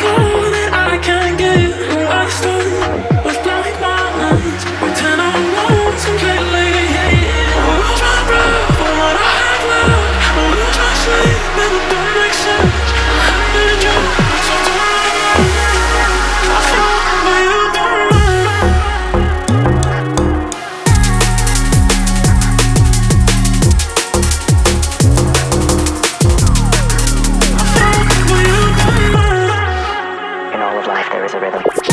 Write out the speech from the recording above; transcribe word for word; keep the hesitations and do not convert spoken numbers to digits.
more that I can give. I start with blank minds. We turn our minds completely. I lose my breath for what I have left. I lose my sleep and it don't make sense. I need you, so don't I fall where you don't In all of life there is a rhythm.